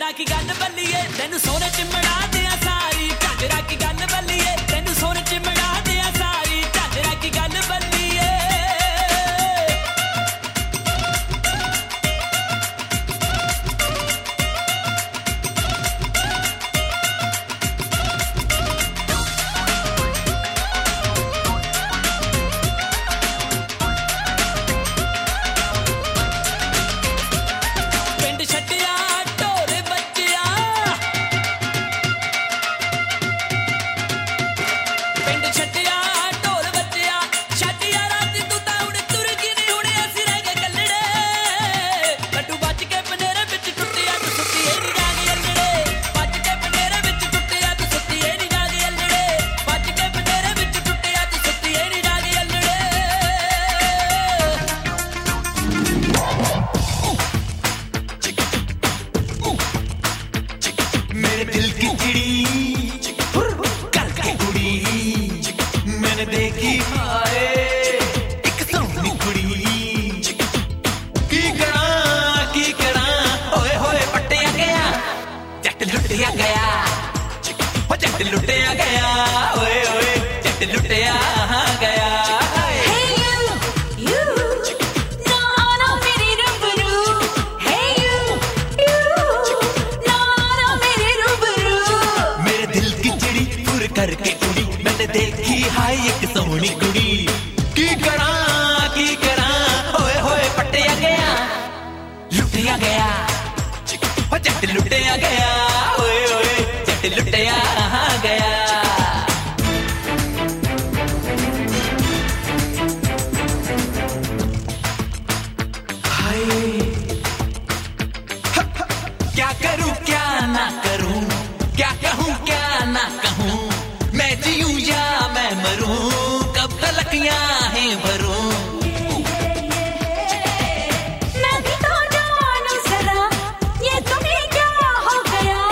झांजरा की गल बल्लीए तेनू सोने चिमड़ा दिया सारी झांजरा की गल बल्लीए तेनू सोने चिमड़ा दिया सारी झांजरा की गल बल्लीए देखी हाय एक सोहनी कुड़ी की करा ओए होए पट्टिया गया जट लुटिया गया ओ जट लुटिया गया ओए ओए जट लुटिया गया करके कुड़ी मैंने देखी हाय एक सोहनी कुड़ी की करा ओए होए पट्टिया गया लुटिया गया ओ जट लुटिया गया ओए ओए जट लुटिया गया क्या करूं क्या ना करूं क्या कहूं क्या ना कहूं मैं जीऊं या मैं मरूं कब तलक यहाँ भरूं मैं भी तो जानूं जरा ये तुम्हें क्या हो गया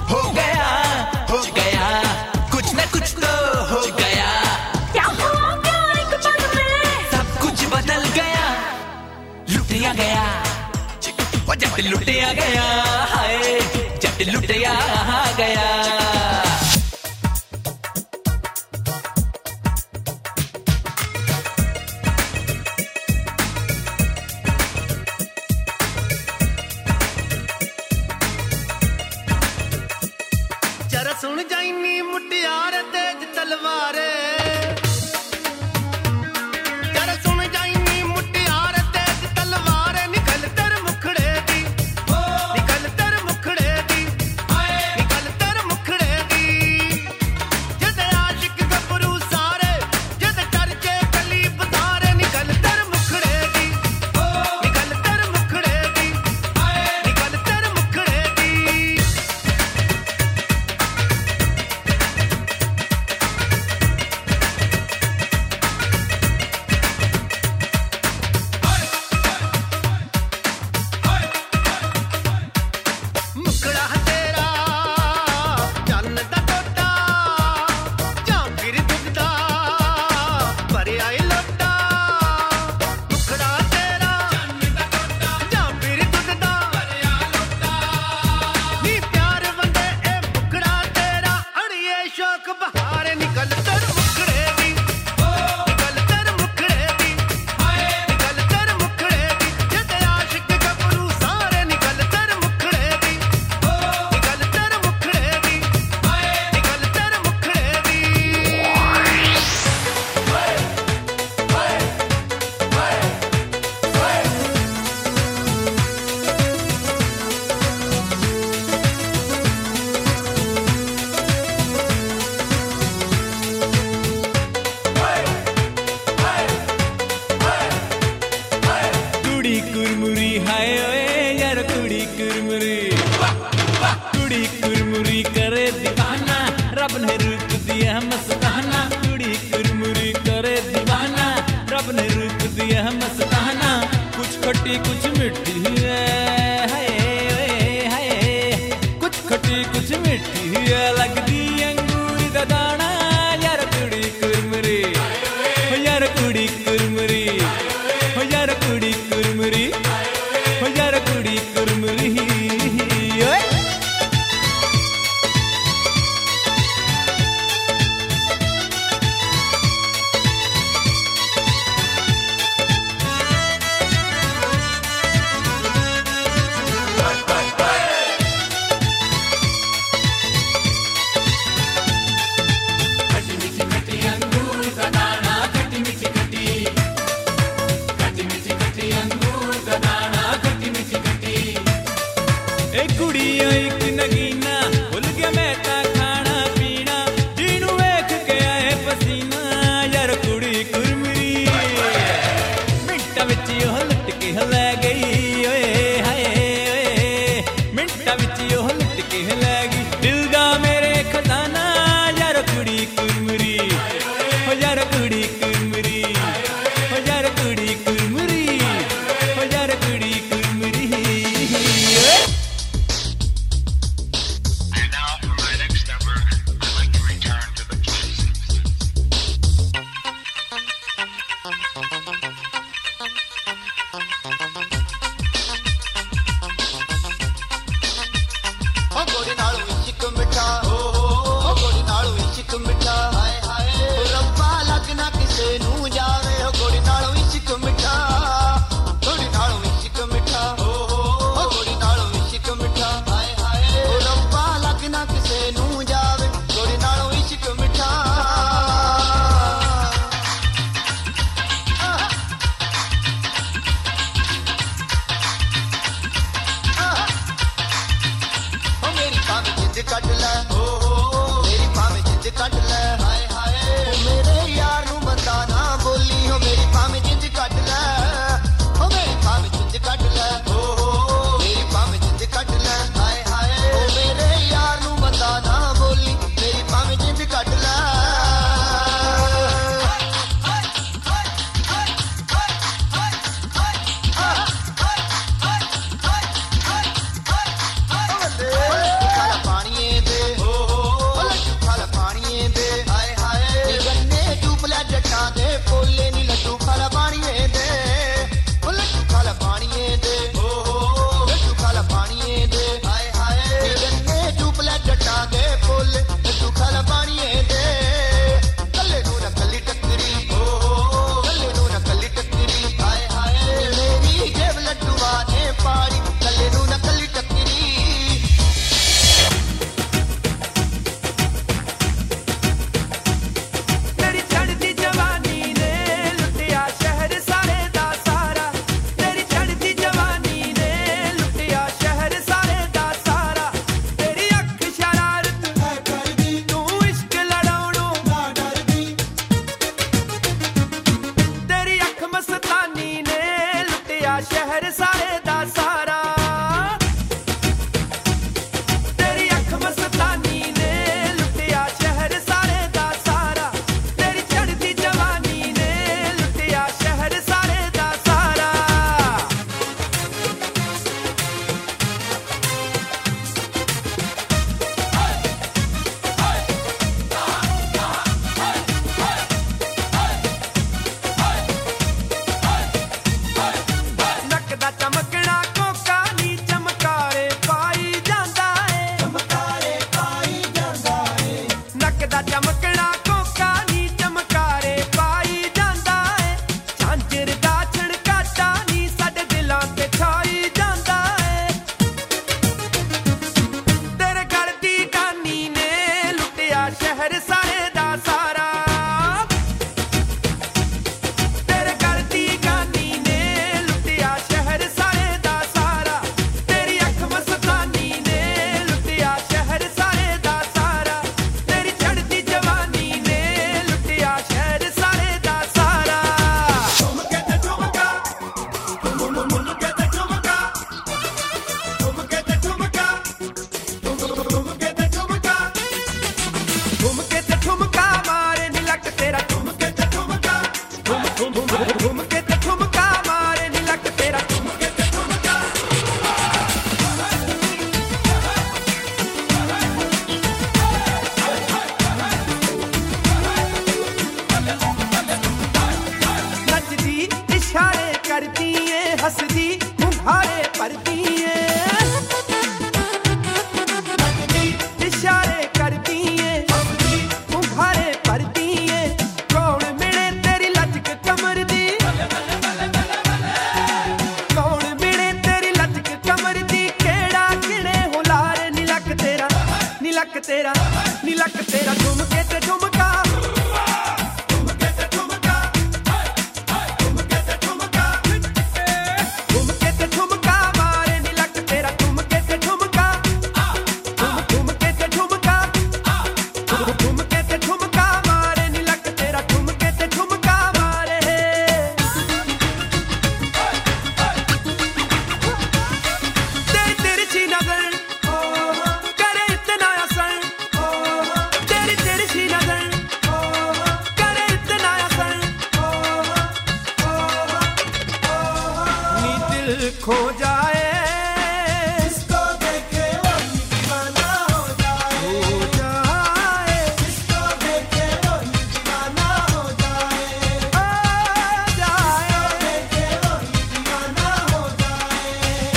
कुछ न कुछ तो हो गया क्या हुआ क्या एक पल में सब कुछ बदल गया लुटिया गया ओ जट लुटिया गया हाय जट लुटिया गया सुन जाइनी मुटियार तेज तलवारे जरा सुन जाइनी मुटियार तेज तलवारे निकल तर मुखड़े दी निकल तर मुखड़े दी निकल तर मुखड़े दी जद आशिक गबरू सारे जद करके कली बधारे निकल तर मुखड़े दी निकल तर मुखड़े दी निकल तर मुखड़े दी खट्टी कुछ मिट्टी है कुछ खट्टी कुछ मिट्टी है लगदी अंगूरी दा दाना यार कुड़ी कुरमुरी यार कुड़ी कुरमुरी यार कुड़ी कुरमुरी यार कुड़ी कुरमुरी ए कुड़िया एक नगीना भुल गया मैं ता खाना पीना जीनू वेख के आए पसीना यार कुड़ी कुरमरी मिंटा विच ओह लुट के लै गई ओए हाय ओए मिंटा विच ओह लुट के लै गई दिल दा मेरे खजाना यार कुड़ी कुरमरी हो यार कुड़ी कुरमरी हो यार कुड़ी कुरमरी हो यार कुड़ी कुरमरी तेरा नीलक तेरा झुमके ते झुमका झुमके ते झुमका झुमके ते झुमका झुमके ते झुमका मारे नीलक तेरा झुमके ते झुमका खो जाए, जिसको देखे वही दीवाना हो जाए, हो जाए, जिसको देखे वही दीवाना हो जाए, हो जाए, देखे वही दीवाना हो जाए।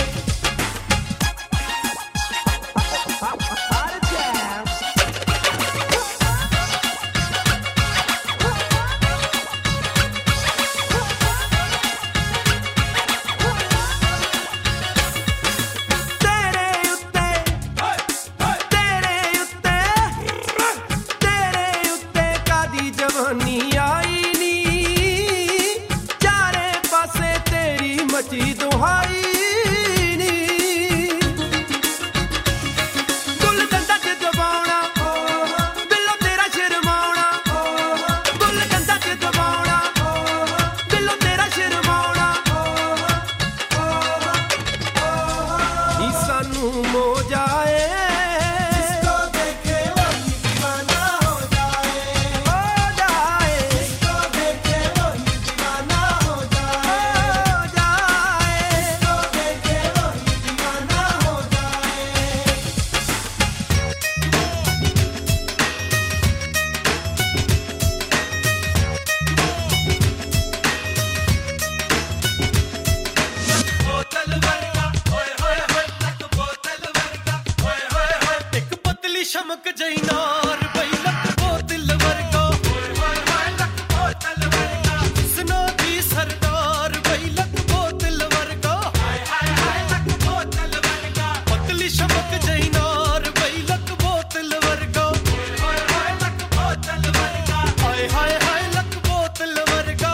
शमक जैनार बैलक बोतल वर्गा, सुनो दी सरदार बैलक बोतल वर्गा, पतली शमक जैनार बैलक बोतल वर्गा, हाय हाय हाय लक बोतल वर्गा।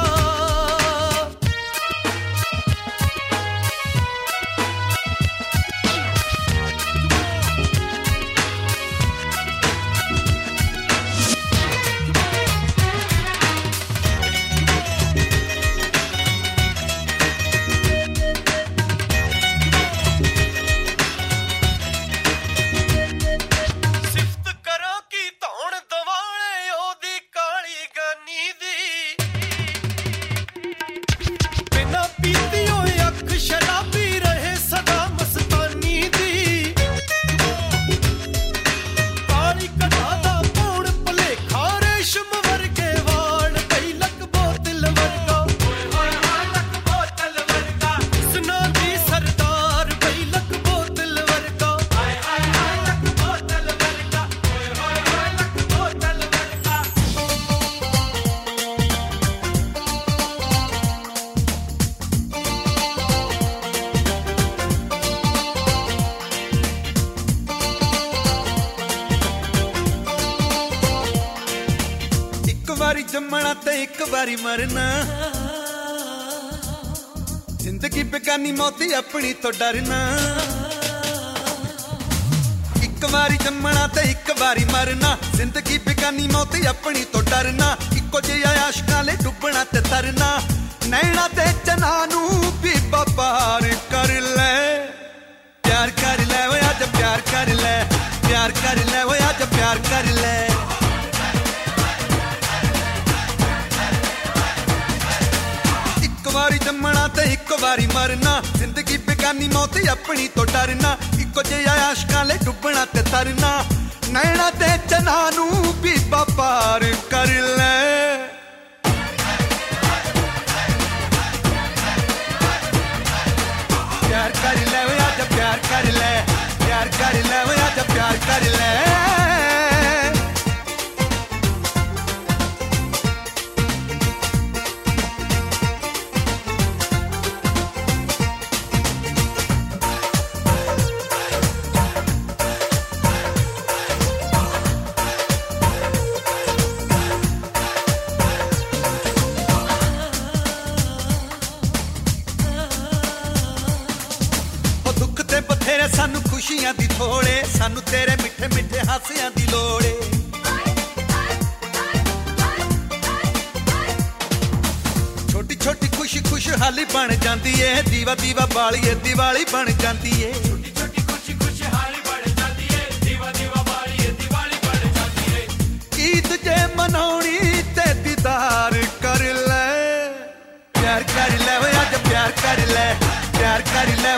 जम्मना ते एक बारी मरना, जिंदगी बेगानी मौती अपनी तो डरना। एक बारी जम्मना ते एक बारी मरना, जिंदगी बेगानी मौती अपनी तो डरना। इको जिहा आशिकां ले डुबना ते तरना, नैना ते चना नू भी पार कर ले, प्यार कर ले वो अज प्यार कर ले, प्यार कर ले वो अज प्यार कर ले। एक बारी जम्मना ते एक बारी मरना, जिंदगी बेगानी मौती अपनी तो डरना। इको जिहा आशिकां ले डुबना ते तरना, नैना ते चना नू भी पार कर ले। प्यार कर ले वो अज प्यार कर ले, प्यार कर ले वो अज प्यार कर ले। सानू खुशियां दी थोड़े, सानू तेरे मिठे मिठे हासियां दी लोड़े। छोटी छोटी खुशी खुशहाली बन जाती है, दीवा दीवा बालिए दिवाली बन जाती है। छोटी छोटी खुशी खुशहाली बन जाती है, दीवा दीवा बालिए दिवाली बन जाती है। ईद जे मनाउणी ते दीदार कर ले, प्यार कर ले वो अज प्यार कर ले, प्यार कर ले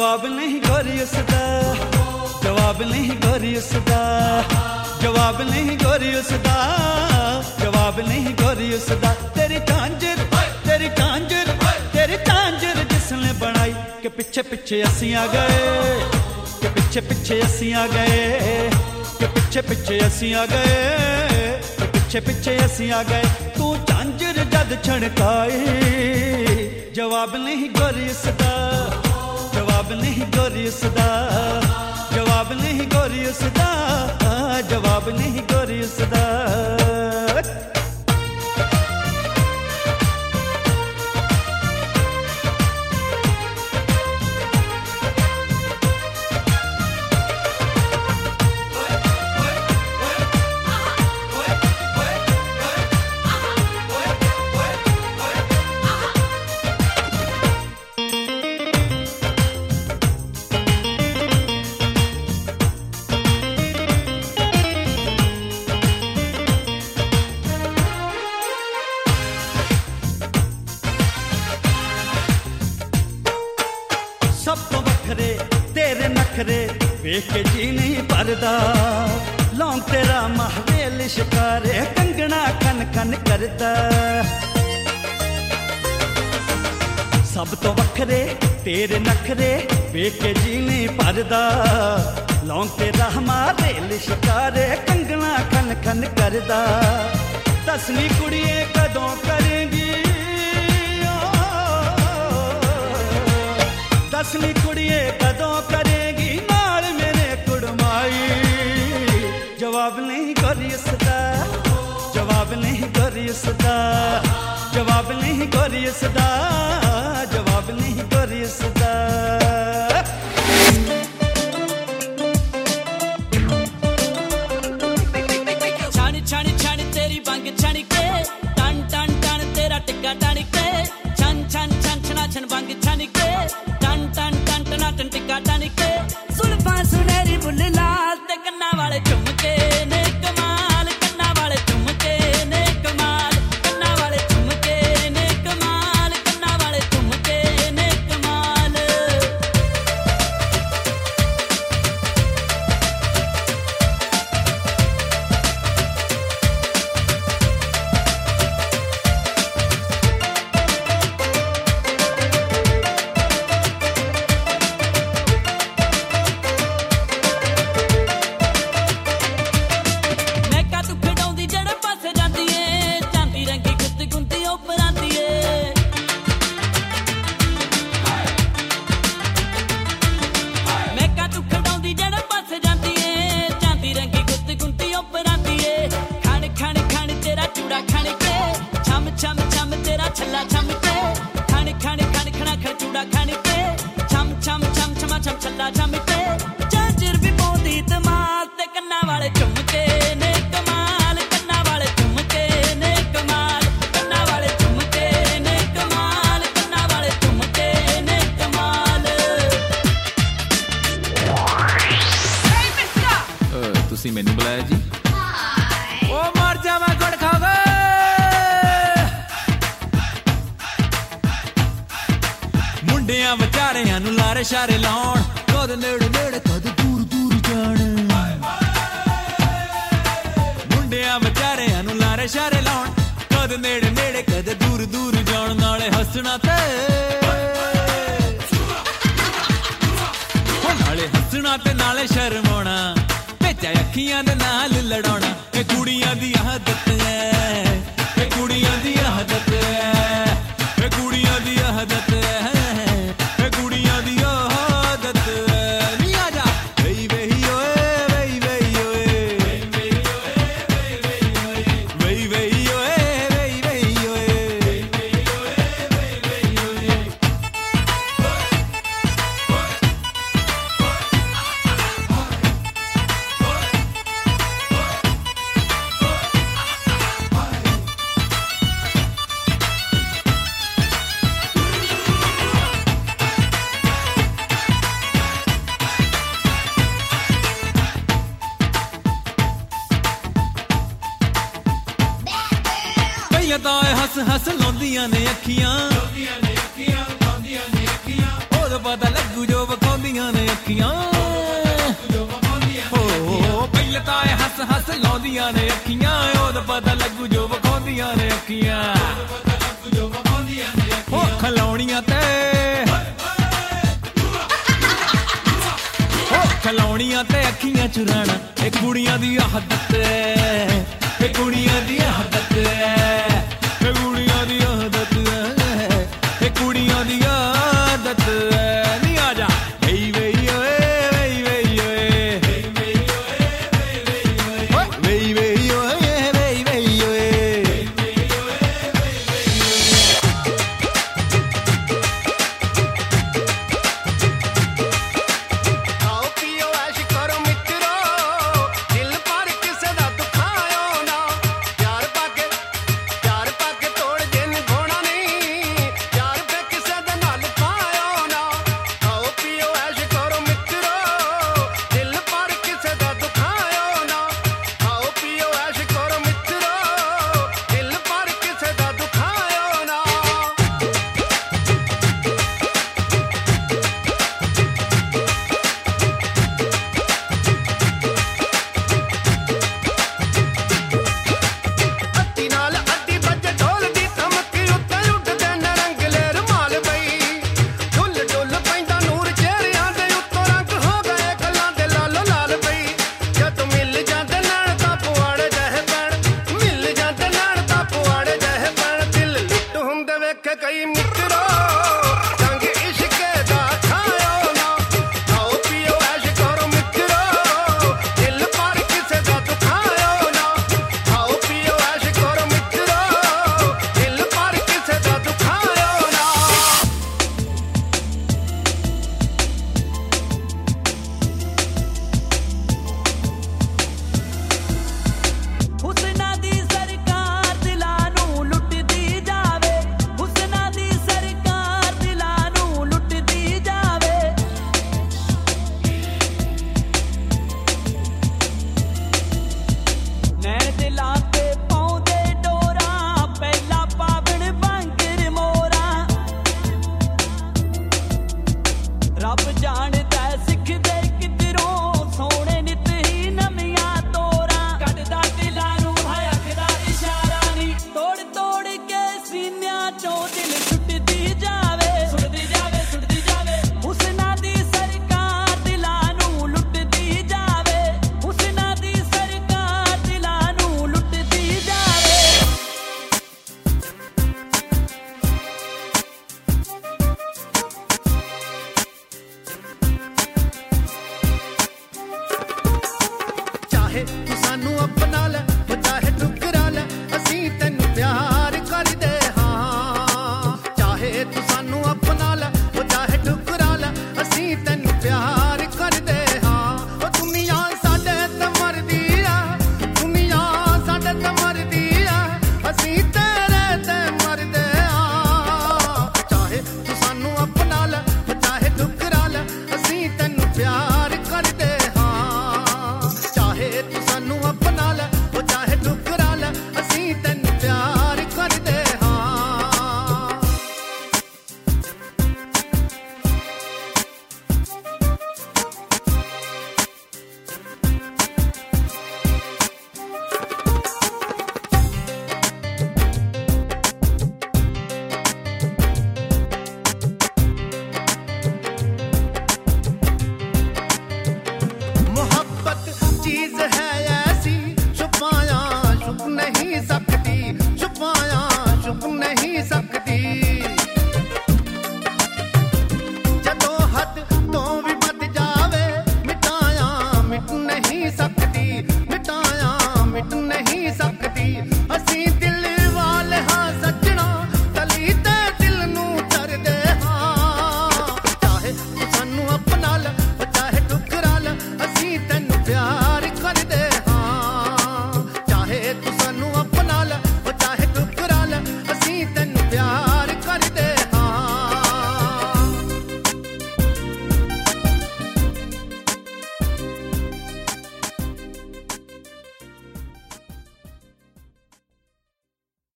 जवाब नहीं गोरी उसदा, जवाब नहीं गोरी उसदा, जवाब नहीं गोरी उसदा, जवाब नहीं गोरी उसदा। तेरी झांझर तेरी झांझर तेरी झांझर जिसने बनाई के पिछे पिछे असी आ गए, के पिछे पिछे असी आ गए, के पिछे पिछे असी आ गए, के पिछे पिछे असी आ गए। तू झांझर जद छड़काए जवाब नहीं गोरी उसदा, जवाब नहीं गोरी उसदा, जवाब नहीं गोरी उसदा, जवाब नहीं गोरी उसदा। वेख के जी नहीं भरदा लौंग तेरा महवेल शिकारे कंगना खन खन करदा। सब तो वखरे तेरे नखरे वेख के जी नहीं भरदा लौंग तेरा महवेल शिकारे कंगना खन खन करदा। दसनी कुड़िए कदों करेंगी, दसनी कुड़िए कदों करेगी नाल मेरे कुड़माई। जवाब नहीं गोरी उसदा, जवाब नहीं गोरी उसदा, जवाब नहीं गोरी उसदा, जवाब नहीं गोरी उसदा। छानी छानी छानी तेरी बांग छानी के टन टन टन तेरा टिक्का टानी के छन छन छन छना छन बांग छानी के टन टन टन टना टन टिक्का टानी के। सुल्फा सुनहरी बुल लाल ते कन्ना वाले झुमके ने कमाल, कन्ना वाले झुमके ने कमाल, कन्ना वाले झुमके ने कमाल, कन्ना वाले झुमके ने कमाल। मैनू बुलाया जी ओ मर जा मैं गुड़ खागा। मुंडियां विचारियां नू लारे शारे लाउण कद नेड़े नेड़े कद दूर दूर जाण। मुंडियां विचारियां नू लारे शारे लाउण कद नेड़े नेड़े कद दूर दूर जाण। नाले हसना ते नाले हसना ते नाले शर्माउणा अखियां दे नाल लड़ाउणा। ए कुड़ियां दी आदत है, ए कुड़ियां दी आदत है, ए कुड़ियां दी आदत है, ए कुड़ियां दी आदत है। नी आ जा वेई वेई ओए वेई वेई ओए वेई वेई ओए वेई वेई ओए हस हस लाउंदियां ने अखियां, ओद पता लगू जो वखाउंदी ਅੱਖੀਆਂ ਹੋ ਪਹਿਲੇ ਤਾਂ ਇਹ ਹੱਸ ਹੱਸ ਲਾਉਂਦੀਆਂ ਨੇ ਅੱਖੀਆਂ ਉਹਦਾ ਪਤਾ ਲੱਗੂ ਜੋ ਵਿਖਾਉਂਦੀਆਂ ਨੇ ਅੱਖੀਆਂ ਹੋ ਖਲਾਉਣੀਆਂ ਤੇ ਖਲਾਉਣੀਆਂ ਤੇ ਅੱਖੀਆਂ ਚੁਰਾਣਾ ਇਹ ਕੁੜੀਆਂ ਦੀ ਆਦਤ ਹੈ ਇਹ ਕੁੜੀਆਂ ਦੀ ਆਦਤ ਹੈ